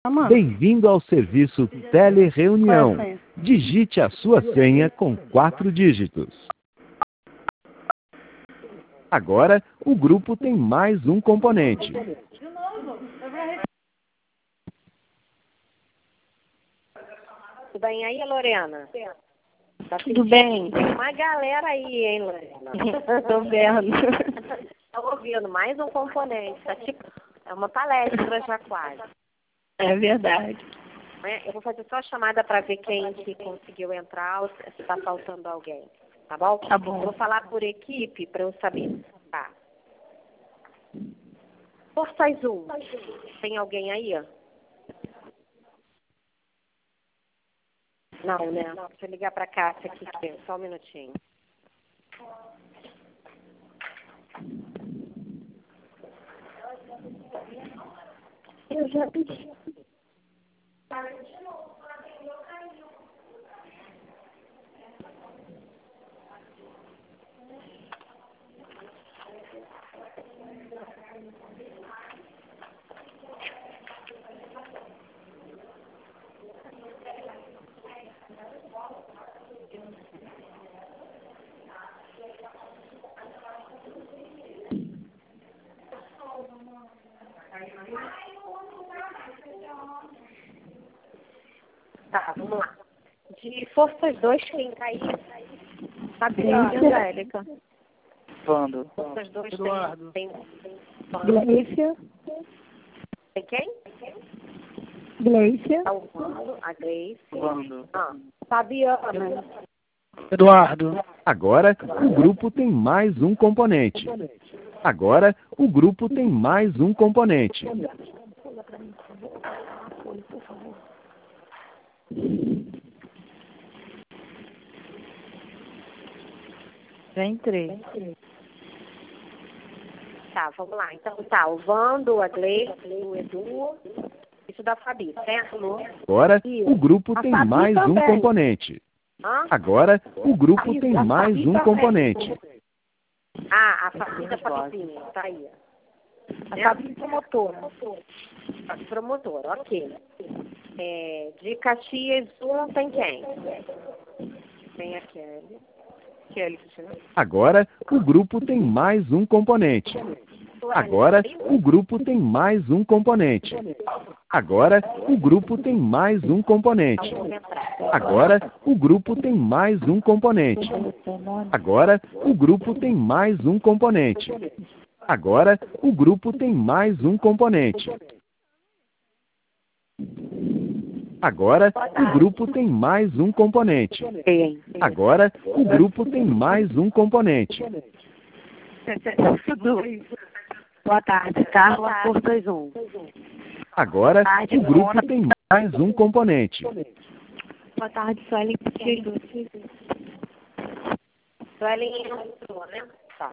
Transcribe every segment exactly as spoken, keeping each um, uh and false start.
Bem-vindo ao serviço Telereunião. Digite a sua senha com quatro dígitos. Agora, o grupo tem mais um componente. Tudo bem aí, Lorena? Tá Tudo bem? Tem uma galera aí, hein, Lorena? Tô vendo. Tá ouvindo, mais um componente. Tá tipo, é uma palestra já quase. É verdade. Eu vou fazer só a chamada para ver quem que conseguiu entrar ou se está faltando alguém. Tá bom? Tá bom. Eu vou falar por equipe para eu saber. Tá. Forças um. Tem alguém aí? Não, né? Deixa eu ligar para a Cássia aqui, só um minutinho. Eu já pedi. Tá, vamos lá. De Forças dois, quem tá aí? Fabiana, Angélica. Vando. Forças dois Eduardo. tem... tem... Gleicia. Tem quem? Gleicia. Tá o Vando, a Grace. Vando. Ah, Fabiana. Eduardo. Agora, o grupo tem mais um componente. Agora, o grupo tem mais um componente. Já entrei. Tá, vamos lá. Então tá, o Vando, a Gleice, o Edu. Isso da Fabi, certo, Lu? Agora, o grupo tem mais um componente. Hã? Agora, o grupo tem mais um componente. Ah, a Fabi da Fabizinha, tá aí. A Fabi promotora. Fabi promotora, ok. É, de Caxias um tem quem? Tem a Kelly. Kelly, Agora, o grupo tem mais um componente. Agora, o grupo tem mais um componente. Agora, o grupo tem mais um componente. Agora, o grupo tem mais um componente. Agora, o grupo tem mais um componente. Agora, o grupo tem mais um componente. Agora, o grupo tem mais um componente. Agora, o grupo tem mais um componente. Boa tarde, Carla, Forças um. Agora, o grupo tem mais um componente. Boa tarde, Suelen. Suelen entrou, né? Tá.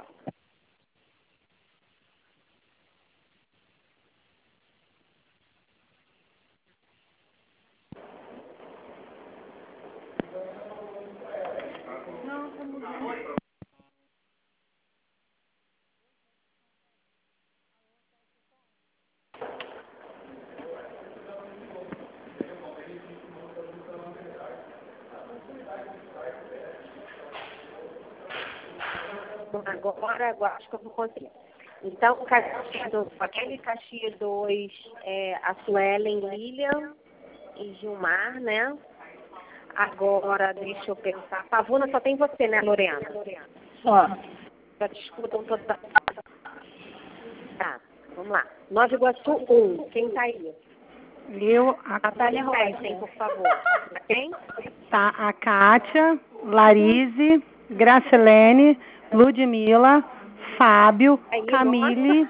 Agora, agora acho que eu vou conseguir. Então, Caxias dois, aquele Caxias dois, é, a Suelen, Lilian e Gilmar, né? Agora, deixa eu pensar. Pavuna só tem você, né, Lorena? Ó. Já te escutam toda. Tá, vamos lá. Nova Iguaçu um, quem tá aí? Eu, a Natália Rocha, por favor. Quem? Tá, a Kátia, Larise, Gracilene, Ludmila, Fábio, Aí, Camille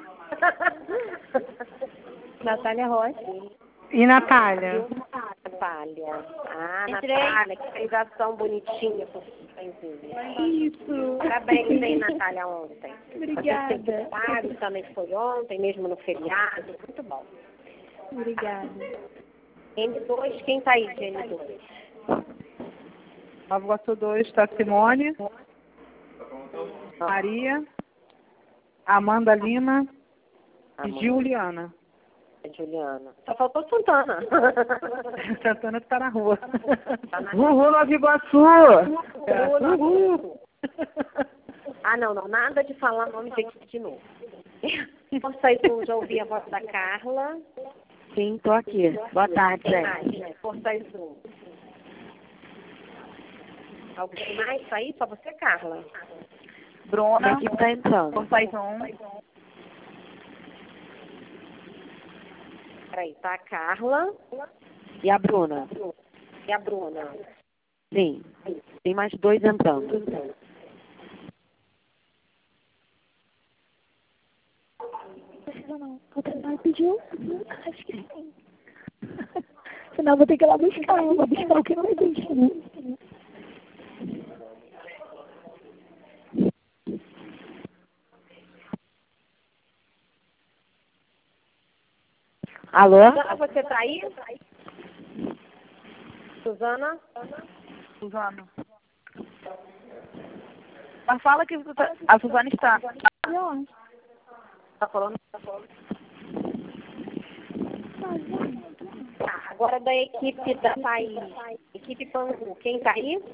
Natália Rocha. e Natália. Natália. Ah, Natália, que fez ação bonitinha. Isso. Parabéns, hein, Natália, ontem. Obrigada. Você também foi ontem, mesmo no feriado. Muito bom. Obrigada. N dois, quem tá aí de N dois? Nova Iguaçu dois está Simone, Maria, Amanda Lima e Amanda. Juliana. Juliana. Só faltou Santana. Santana está na rua. Tá na... Uhul, Nova Iguaçu! Uhul, Uhul. Ah, não, não. Nada de falar nome de equipe de novo. Força Azul, já ouvi a voz da Carla. Sim, tô aqui. Boa tarde, Quem gente. mais? Força Azul. Alguém mais aí? Só você, Carla? Bruna. A equipe tá entrando. Portaizon. Peraí, tá a Carla E a Bruna? e a Bruna. Sim. Tem mais dois entrando. Precisa não. Vou tentar pedir um. Acho que sim. Senão eu vou ter que ir lá buscar. Eu vou buscar o que não existe, né? Alô? Suzana, você tá aí? Suzana? Suzana. Mas fala que a Suzana está. Tá falando? Tá falando. Tá, agora da equipe da Thaís. Equipe Pangu. Quem tá aí?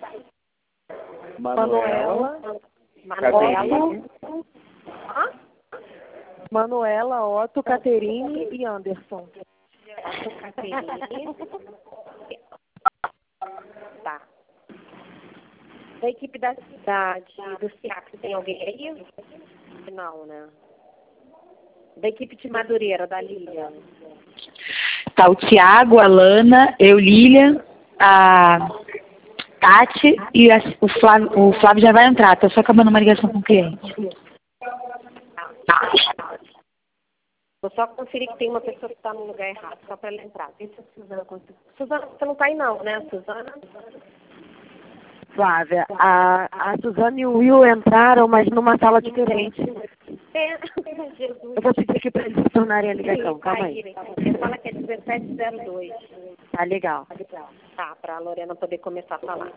Manuela. Manuela. Hã? Manuela, Otto, Caterine e Anderson. Caterine. Tá. Da equipe da cidade, do SIAC, tem alguém aí? Não, né? Da equipe de Madureira, da Lilian. Tá o Tiago, a Lana, eu, Lilian, a Tati e a, o, Flávio, o Flávio já vai entrar. Tô só acabando uma ligação com o cliente. Tá. Vou só conferir que tem uma pessoa que está no lugar errado, só para ela entrar. Vê se a Suzana conseguiu. Suzana, você não está aí não, né, Suzana? Flávia, a, a Suzana e o Will entraram, mas numa sala diferente. É, Jesus. Eu vou pedir aqui para eles se tornarem a ligação, calma aí. Você fala que é dezessete zero dois. Tá legal. Tá, para a Lorena poder começar a falar.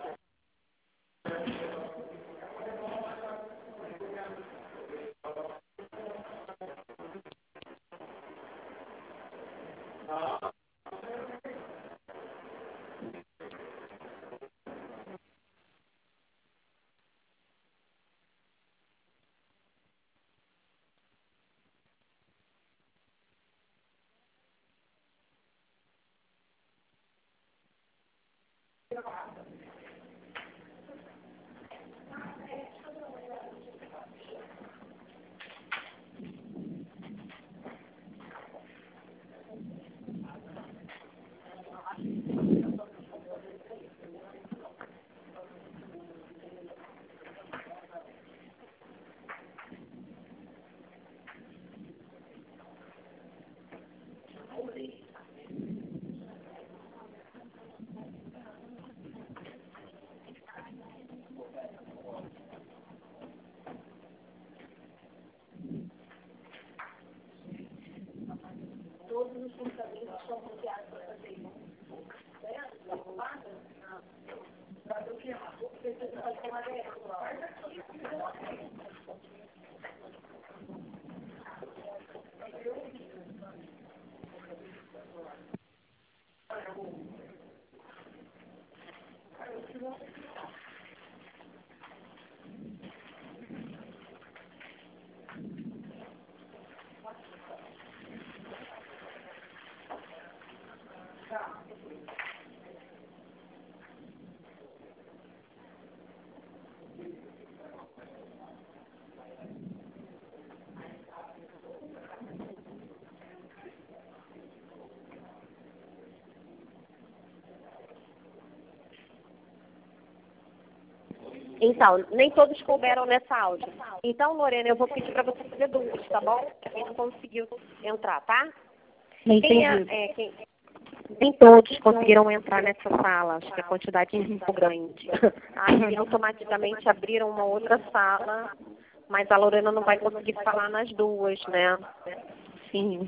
Então, nem todos couberam nessa áudio. Então, Lorena, eu vou pedir para você fazer duas, tá bom? Quem não conseguiu entrar, tá? Quem é, é, quem, nem todos conseguiram entrar nessa sala, acho que a quantidade é muito grande. Aí automaticamente abriram uma outra sala, mas a Lorena não vai conseguir falar nas duas, né? Sim.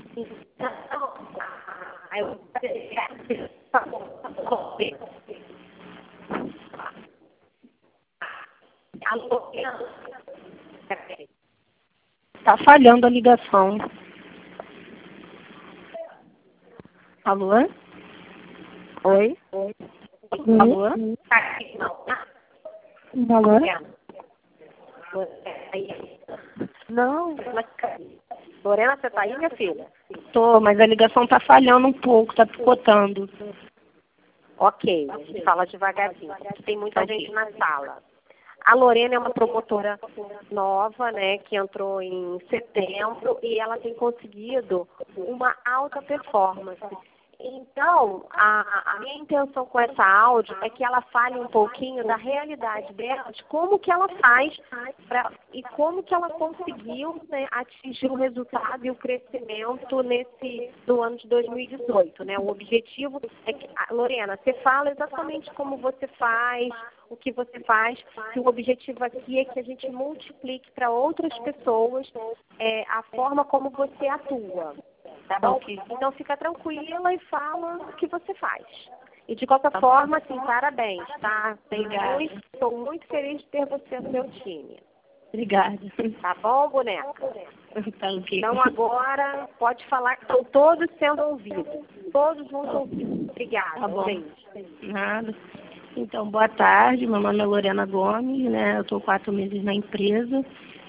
Aí eu... Tá falhando a ligação. Alô? Oi? Oi? Alô? Alô? Não, Lorena, você tá aí, minha filha? tô, mas a ligação tá falhando um pouco, tá picotando. Ok, a gente fala devagarzinho, porque tem muita Ok. gente na sala. A Lorena é uma promotora nova, né, que entrou em setembro e ela tem conseguido uma alta performance. Então, a, a minha intenção com essa áudio é que ela fale um pouquinho da realidade dela, de como que ela faz pra, e como que ela conseguiu, né, atingir o resultado e o crescimento nesse do ano de dois mil e dezoito. Né? O objetivo é que, a Lorena, você fala exatamente como você faz, o que você faz, e o objetivo aqui é que a gente multiplique para outras pessoas é, a forma como você atua. Tá bom? Então fica tranquila e fala o que você faz. E de qualquer forma, assim, parabéns, tá? Estou muito, muito feliz de ter você no meu time. Obrigada. Tá bom, boneca? Tá ok. Então agora pode falar que estão todos sendo ouvidos. Todos vão ser ouvidos. Obrigada. Tá bom. Beijo. Nada. Então, boa tarde, meu nome é Lorena Gomes, né? Eu estou quatro meses na empresa.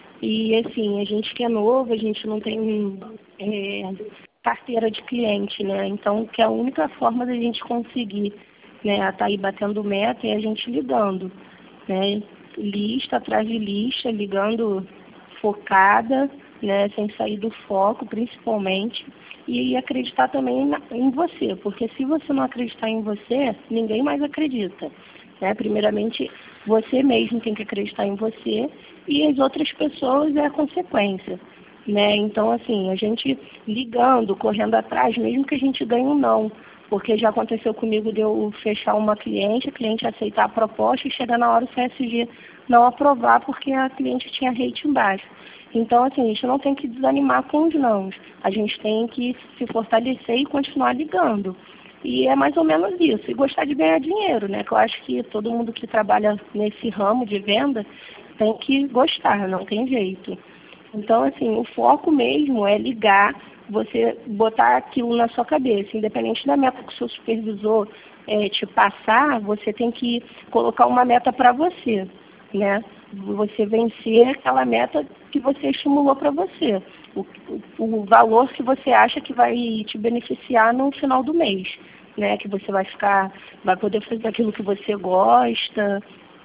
E, assim, a gente que é novo, a gente não tem é, carteira de cliente, né? Então, que a única forma da gente conseguir, né, tá aí batendo meta é a gente ligando, né? Lista atrás de lista, ligando focada, né? Sem sair do foco, principalmente. E acreditar também na, em você, porque se você não acreditar em você, ninguém mais acredita, né? Primeiramente, você mesmo tem que acreditar em você e as outras pessoas é a consequência, né? Então, assim, a gente ligando, correndo atrás, mesmo que a gente ganhe um não, porque já aconteceu comigo de eu fechar uma cliente, a cliente aceitar a proposta e chegar na hora o C S G não aprovar porque a cliente tinha rate embaixo. Então, assim, a gente não tem que desanimar com os nãos, a gente tem que se fortalecer e continuar ligando. E é mais ou menos isso. E gostar de ganhar dinheiro, né? Que eu acho que todo mundo que trabalha nesse ramo de venda tem que gostar, não tem jeito. Então, assim, o foco mesmo é ligar, você botar aquilo na sua cabeça. Independente da meta que o seu supervisor é, te passar, você tem que colocar uma meta para você, né? Você vencer aquela meta que você estimulou para você. O, o, o valor que você acha que vai te beneficiar no final do mês. Né, que você vai ficar, vai poder fazer aquilo que você gosta.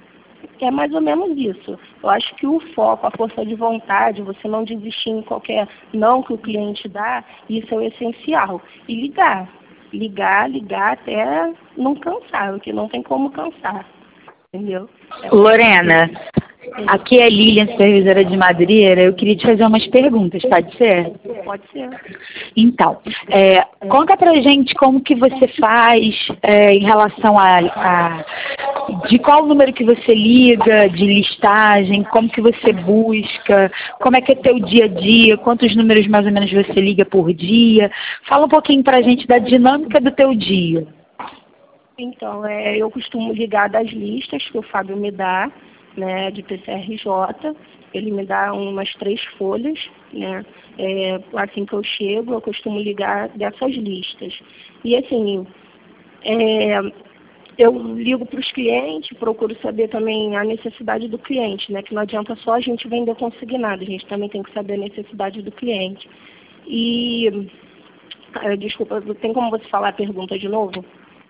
É mais ou menos isso. Eu acho que o foco, a força de vontade, você não desistir em qualquer não que o cliente dá, isso é o essencial. E ligar. Ligar, ligar até não cansar, porque não tem como cansar. Entendeu? É Lorena, aqui é Lilian, supervisora de Madureira. Eu queria te fazer umas perguntas, pode ser? Pode ser. Então, é, conta pra gente como que você faz é, em relação a, a de qual número que você liga, de listagem, como que você busca, como é que é teu dia a dia, quantos números mais ou menos você liga por dia. Fala um pouquinho pra gente da dinâmica do teu dia. Então, é, eu costumo ligar das listas que o Fábio me dá, né, de P C R J. Ele me dá umas três folhas, né? É, assim que eu chego, eu costumo ligar dessas listas. E assim, é, eu ligo para os clientes, procuro saber também a necessidade do cliente, né? Que não adianta só a gente vender consignado, a gente também tem que saber a necessidade do cliente. E, desculpa, tem como você falar a pergunta de novo?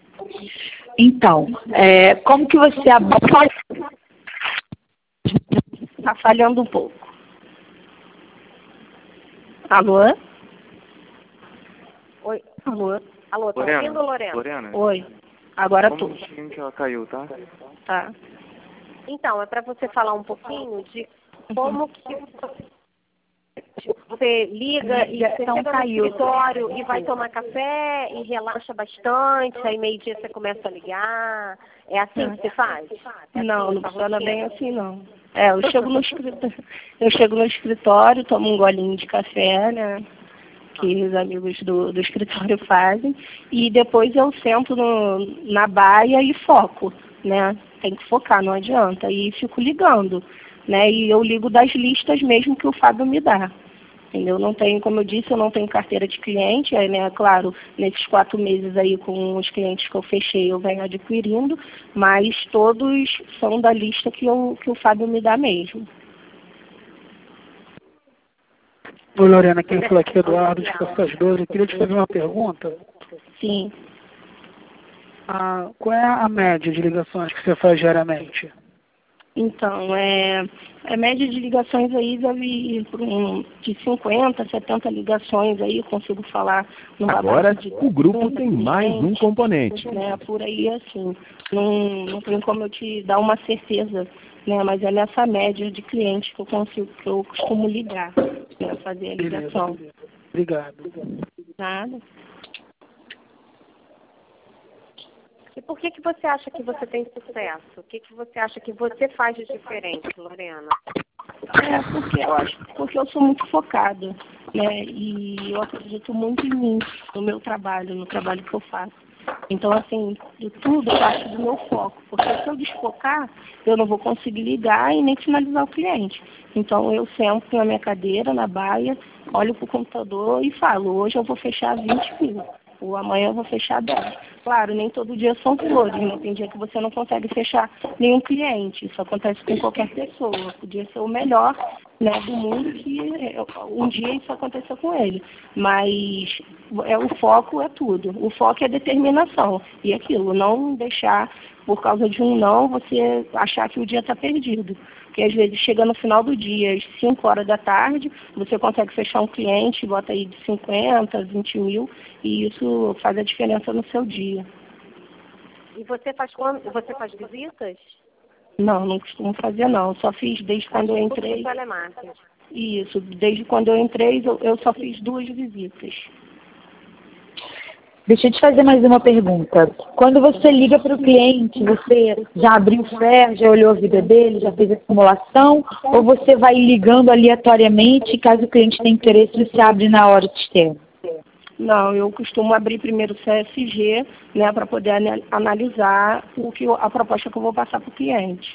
Então, é, como que você aborda... Está falhando um pouco. Alô? Oi. Alô? Alô, tá Lorena, ouvindo, Lorena? Lorena, Oi. Agora só um tô. minutinho que ela caiu, tá? Tá. Então, é para você falar um pouquinho de como que você liga e você Então, chega no caiu. escritório e vai tomar café e relaxa bastante, aí meio-dia você começa a ligar. É assim que você faz? É Não, assim, não essa funciona rotina? bem assim, não. É, eu chego no escritório, eu chego no escritório, tomo um golinho de café, né? Que os amigos do, do escritório fazem, e depois eu sento no, na baia e foco, né? Tem que focar, não adianta. E fico ligando, né? E eu ligo das listas mesmo que o Fábio me dá. Entendeu? Não tenho, como eu disse, eu não tenho carteira de cliente, aí, né, claro, nesses quatro meses aí com os clientes que eu fechei eu venho adquirindo, mas todos são da lista que, eu, que o Fábio me dá mesmo. Oi, Lorena, quem falou aqui é Eduardo, de Costas doze. Eu queria te fazer uma pergunta. Sim. Ah, qual é a média de ligações que você faz diariamente? Então, é, a média de ligações aí deve ir por um, de cinquenta, setenta ligações aí, eu consigo falar numa Agora, base de o grupo trinta tem mais um clientes, componente. né, por aí assim. Não, não tem como eu te dar uma certeza, né, mas é nessa média de clientes que eu consigo, que eu costumo ligar, né, fazer a ligação. Beleza, obrigado. Nada. E por que que você acha que você tem sucesso? O que que você acha que você faz de diferente, Lorena? É, porque eu acho, porque eu sou muito focada, né? E eu acredito muito em mim, no meu trabalho, no trabalho que eu faço. Então, assim, de tudo parte do meu foco. Porque se eu desfocar, eu não vou conseguir ligar e nem finalizar o cliente. Então, eu sento na minha cadeira, na baia, olho para o computador e falo, hoje eu vou fechar vinte mil. Ou amanhã eu vou fechar dez. Claro, nem todo dia são flores, né? Tem dia que você não consegue fechar nenhum cliente. Isso acontece com qualquer pessoa. Podia ser o melhor, né, do mundo que um dia isso aconteceu com ele. Mas é, o foco é tudo. O foco é determinação. E aquilo, não deixar, por causa de um não, você achar que o dia está perdido. Porque às vezes chega no final do dia, às cinco horas da tarde, você consegue fechar um cliente, bota aí de cinquenta, vinte mil, e isso faz a diferença no seu dia. E você faz quando? Você faz visitas? Não, não costumo fazer não. Só fiz desde quando eu entrei. Telemarketing. Isso, desde quando eu entrei, eu, eu só fiz duas visitas. Deixa eu te fazer mais uma pergunta. Quando você liga para o cliente, você já abriu o F E R, já olhou a vida dele, já fez a simulação, ou você vai ligando aleatoriamente e caso o cliente tenha interesse, você abre na hora o sistema? Não, eu costumo abrir primeiro o C S G, né, para poder analisar o que eu, a proposta que eu vou passar para o cliente.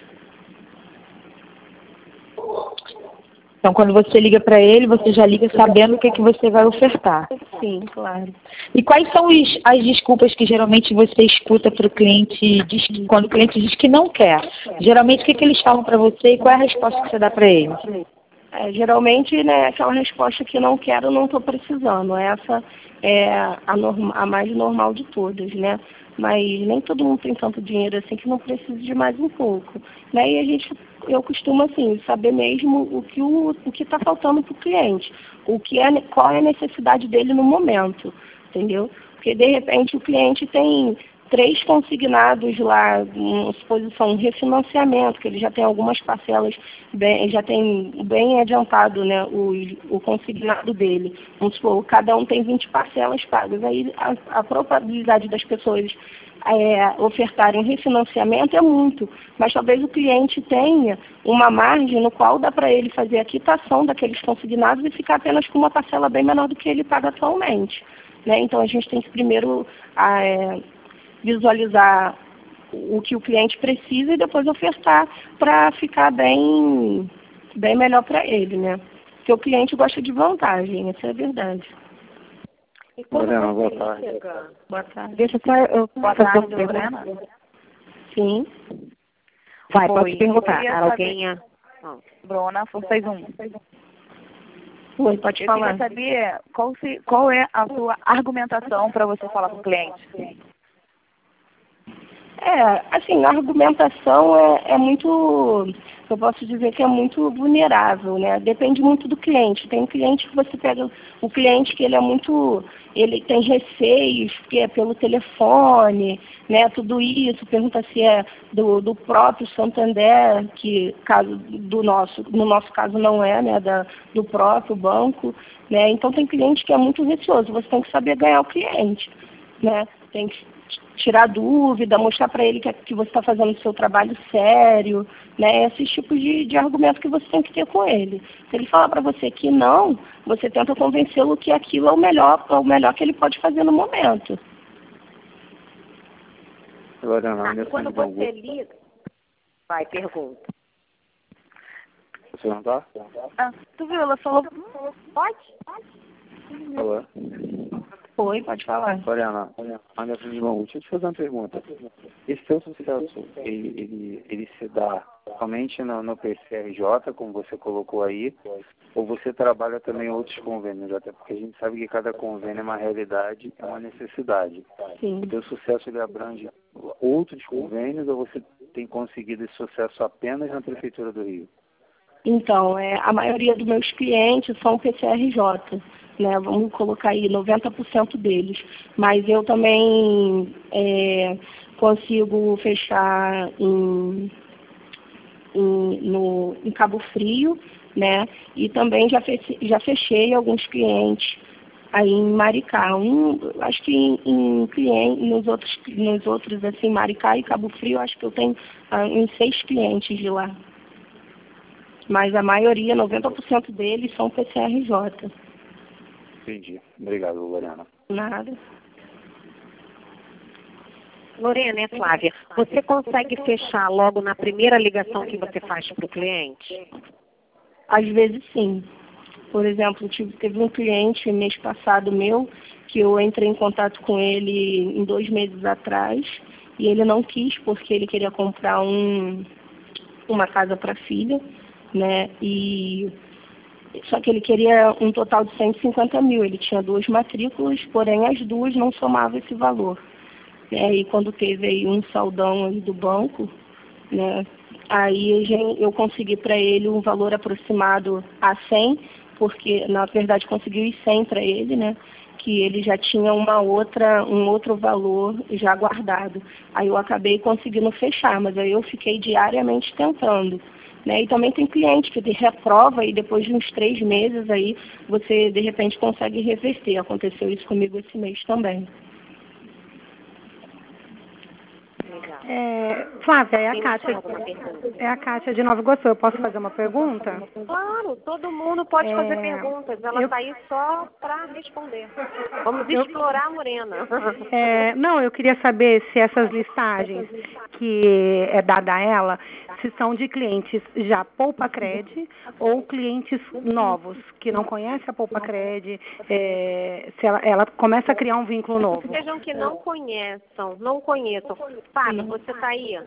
Então, quando você liga para ele, você já liga sabendo o que, é que você vai ofertar. Sim, claro. E quais são os, as desculpas que geralmente você escuta para o cliente, diz, quando o cliente diz que não quer? Geralmente, o que, que eles falam para você e qual é a resposta que você dá para ele? É, geralmente, né, aquela resposta que não quero, não estou precisando. Essa é a, norma, a mais normal de todas, né? Mas nem todo mundo tem tanto dinheiro assim que não precisa de mais um pouco. Né? E a gente, eu costumo assim, saber mesmo o que o, o que está faltando para o cliente, o que é, qual é a necessidade dele no momento, entendeu? Porque de repente o cliente tem três consignados lá, uma suposição, um refinanciamento, que ele já tem algumas parcelas, bem, já tem bem adiantado, né, o, o consignado dele. Vamos supor, cada um tem vinte parcelas pagas. Aí a, a probabilidade das pessoas é, ofertarem refinanciamento é muito, mas talvez o cliente tenha uma margem no qual dá para ele fazer a quitação daqueles consignados e ficar apenas com uma parcela bem menor do que ele paga atualmente. Né? Então a gente tem que primeiro é, visualizar o que o cliente precisa e depois ofertar para ficar bem, bem melhor para ele, né? Porque o cliente gosta de vantagem, essa é a verdade. E quando Lorena, você boa tarde. liga? Boa tarde. Deixa só eu fazer uma pergunta. Sim. Vai, Oi, pode perguntar. eu queria Alguém? saber- Não. Bruna, força seis um. Oi, pode Eu falar. queria saber qual, se, qual é a sua argumentação para você falar com o cliente. É, assim, a argumentação é, é muito, eu posso dizer que é muito vulnerável, né? Depende muito do cliente. Tem cliente que você pega, o cliente que ele é muito, ele tem receios, que é pelo telefone, né? Tudo isso, pergunta se é do, do próprio Santander, que caso do nosso, no nosso caso não é, né? Da, do próprio banco, né? Então tem cliente que é muito receoso, você tem que saber ganhar o cliente, né? Tem que tirar dúvida, mostrar para ele que, que você está fazendo o seu trabalho sério, né? Esses tipos de, de argumentos que você tem que ter com ele. Se ele falar para você que não, você tenta convencê-lo que aquilo é o melhor, é o melhor que ele pode fazer no momento. Lorena, Ah, Anderson quando de Bangu. você liga... Vai, pergunta. Posso perguntar? Ah, tu viu, ela falou... Pode? Alô? Oi, pode falar. Lorena, Ana Frismão, deixa eu te fazer uma pergunta. Esse seu sucesso, ele, ele, ele se dá somente no, no P C R J, como você colocou aí, ou você trabalha também em outros convênios? Até porque a gente sabe que cada convênio é uma realidade, é uma necessidade. Sim. O seu sucesso, ele abrange outros convênios, ou você tem conseguido esse sucesso apenas na Prefeitura do Rio? Então, é, a maioria dos meus clientes são P C R J, né? Vamos colocar aí noventa por cento deles. Mas eu também é, consigo fechar em, em, no, em Cabo Frio, né? E também já, fechei, já fechei alguns clientes aí em Maricá. Um, acho que em, em cliente, nos outros, nos outros, assim, Maricá e Cabo Frio, acho que eu tenho ah, uns seis clientes de lá. Mas a maioria, noventa por cento deles, são P C R J. Entendi. Obrigado, Lorena. Nada. Lorena, é Flávia. Você consegue fechar logo na primeira ligação que você faz para o cliente? Às vezes sim. Por exemplo, tive, teve um cliente mês passado meu, que eu entrei em contato com ele em dois meses atrás, e ele não quis porque ele queria comprar um, uma casa para a filha, né? E só que ele queria um total de cento e cinquenta mil. Ele tinha duas matrículas, porém as duas não somavam esse valor. É, e quando teve aí um saldão aí do banco, né, aí eu consegui para ele um valor aproximado a cem, porque na verdade consegui os cem para ele, né, que ele já tinha uma outra, um outro valor já guardado. Aí eu acabei conseguindo fechar, mas aí eu fiquei diariamente tentando. Né? E também tem cliente que reprova e depois de uns três meses aí você de repente consegue reverter. Aconteceu isso comigo esse mês também. É, Flávia, é a Kátia. É a Kátia de Nova Iguaçu. Eu posso fazer uma pergunta? Claro, todo mundo pode É, fazer perguntas. Ela eu- está aí só para responder. Vamos Eu- explorar a Lorena. É, não, eu queria saber se essas listagens que é dada a ela, se são de clientes já Poupa Cred ou clientes novos, que não conhecem a Poupa Cred, é, se ela, ela começa a criar um vínculo novo. Sejam que não conheçam, não conheçam. Fábio, você está aí?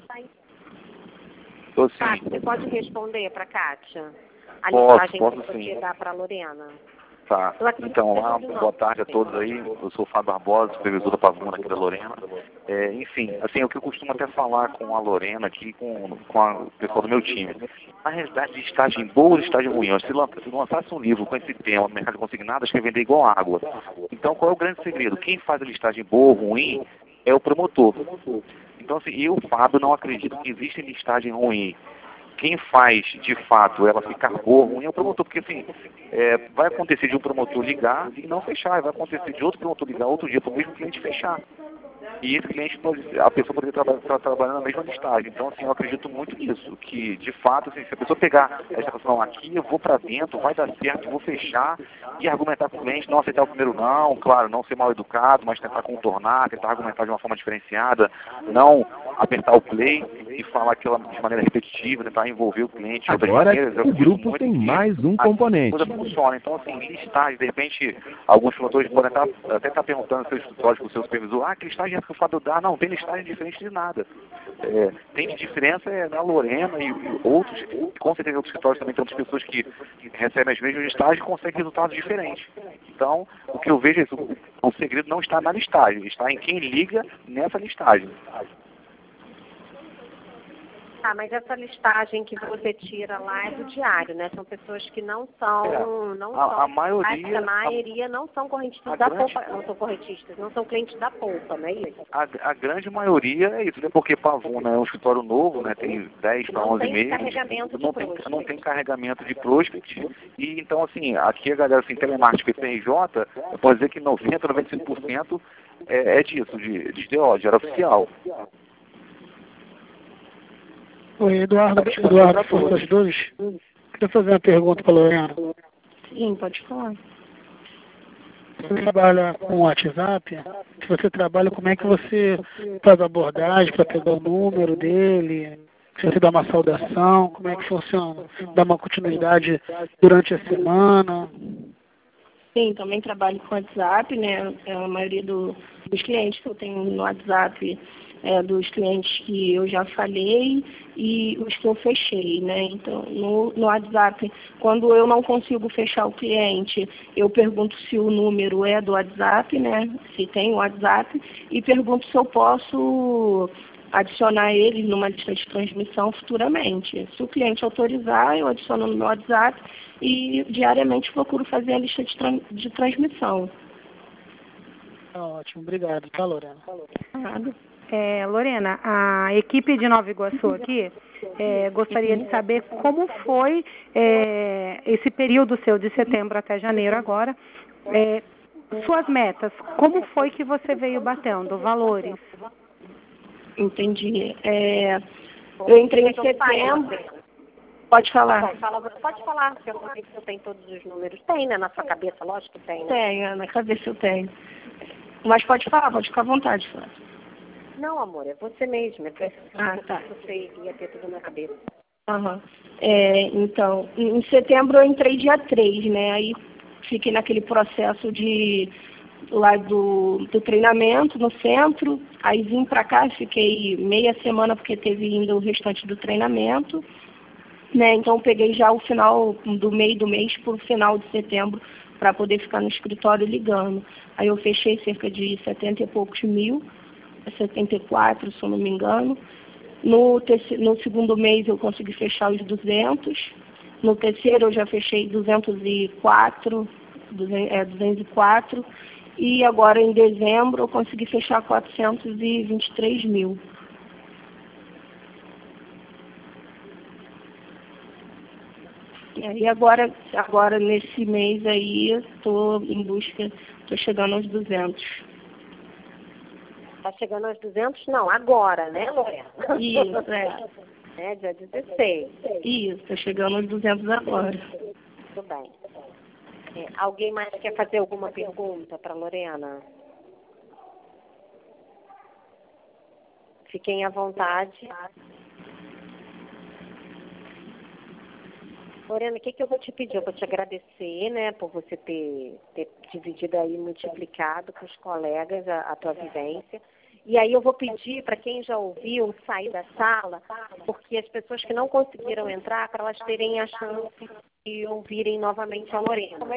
Tô sim. Fábio, você pode responder para a Kátia? A Posso, listagem posso que sim. você dá para a Lorena? Tá. Eu acredito Então, que lá, seja de boa tarde a todos aí. Eu sou o Fábio Barbosa, supervisor da Pavuna aqui da Lorena. É, enfim, assim, o que eu costumo até falar com a Lorena aqui, com, com a- o pessoal do meu time. Na realidade, de estágio boa ou de estágio ruim, se lan- se lançasse um livro com esse tema no mercado consignado, acho que ia vender igual água. Então, qual é o grande segredo? Quem faz a listagem boa ou ruim é o promotor. Então, assim, eu, Fábio, não acredito que existe listagem ruim. Quem faz, de fato, ela ficar boa ou ruim é o promotor, porque assim, é, vai acontecer de um promotor ligar e não fechar, e vai acontecer de outro promotor ligar outro dia para o mesmo cliente fechar. E esse cliente pode, a pessoa poderia trabalhar, estar trabalhando na mesma listagem. Então, assim, eu acredito muito nisso, que de fato, assim, se a pessoa pegar essa questão aqui, eu vou para dentro, vai dar certo, eu vou fechar e argumentar com o cliente, não aceitar o primeiro não, claro, não ser mal educado, mas tentar contornar, tentar argumentar de uma forma diferenciada, não apertar o play e falar aquilo de maneira repetitiva, tentar envolver o cliente de outras Agora, maneiras. Eu o acredito grupo muito tem que mais um a componente. coisa funciona. Então, assim, listagem, de repente, alguns promotores podem estar, até estar perguntando no seu escritório para o seu supervisor, ah, que listagem é que o Fábio dá? Não, tem listagem diferente de nada. É, tem de diferença é na Lorena e, e outros, com certeza outros escritórios também tem outras pessoas que recebem as mesmas listagens e conseguem resultados diferentes. Então, o que eu vejo é isso, o, o segredo não está na listagem, está em quem liga nessa listagem. Tá, mas essa listagem que você tira lá é do diário, né? São pessoas que não são, É, não a- são, a maioria- acho que a maioria não são correntistas a da grande- Poupa, não são correntistas, não são clientes da Poupa, não é isso? A, a grande maioria é isso, né? Porque Pavuna é um escritório novo, né? Tem dez para Não onze tem meses. carregamento de não tem, prospect. não tem carregamento de prospect. E então, assim, aqui a galera assim, telemarketing P C R J, eu posso dizer que noventa, noventa e cinco por cento é, é disso, de, de D O, de área oficial. Oi, Eduardo, Eduardo Força das Dores. Queria fazer uma pergunta para a Lorena. Sim, pode falar. Você trabalha com o WhatsApp? Se você trabalha, como é que você faz a abordagem para pegar o número dele? Se você dá uma saudação, como é que funciona? Dá uma continuidade durante a semana? Sim, também trabalho com WhatsApp, né? A maioria do, dos clientes que eu tenho no WhatsApp é dos clientes que eu já falei e os que eu fechei, né? Então, no, no WhatsApp, quando eu não consigo fechar o cliente, eu pergunto se o número é do WhatsApp, né? Se tem o WhatsApp, e pergunto se eu posso adicionar eles numa lista de transmissão futuramente. Se o cliente autorizar, eu adiciono no meu WhatsApp e diariamente procuro fazer a lista de, tran de transmissão. Ótimo, obrigado, tá, Lorena? Nada. É, Lorena, a equipe de Nova Iguaçu aqui é, gostaria de saber como foi é, esse período seu de setembro até janeiro agora, é, suas metas, como foi que você veio batendo, valores? Entendi. É, eu entrei em setembro. Pode falar. Fala, você pode falar, porque eu sei que você tem todos os números. Tem, né? Na sua cabeça, lógico que tem, né? Tenho, na cabeça eu tenho. Mas pode falar, pode ficar à vontade, Flávia. Não, amor, é você mesmo. É pra... Ah, tá. Você ia ter tudo na cabeça. Uhum. É, então, em setembro eu entrei dia três, né? Aí fiquei naquele processo de lá do, do treinamento no centro. Aí vim pra cá, fiquei meia semana porque teve ainda o restante do treinamento. Né? Então peguei já o final do meio do mês para o final de setembro para poder ficar no escritório ligando. Aí eu fechei cerca de setenta e poucos mil, setenta e quatro, se eu não me engano. No, terceiro, no segundo mês eu consegui fechar os duzentos. No terceiro eu já fechei duzentos e quatro, duzentos, é, duzentos e quatro. E agora em dezembro eu consegui fechar quatrocentos e vinte e três mil. E agora, agora nesse mês aí, estou em busca, estou chegando aos duzentos. Está chegando aos duzentos? Não, agora, né, Lorena? Isso, é. É, dia dezesseis. Isso, estou chegando aos duzentos agora. Tudo bem. É, alguém mais quer fazer alguma pergunta para Lorena? Fiquem à vontade. Lorena, o que, que eu vou te pedir? Eu vou te agradecer, né, por você ter, ter dividido aí, multiplicado com os colegas a, a tua vivência. E aí eu vou pedir para quem já ouviu sair da sala, porque as pessoas que não conseguiram entrar, para elas terem a chance de ouvirem novamente a Lorena.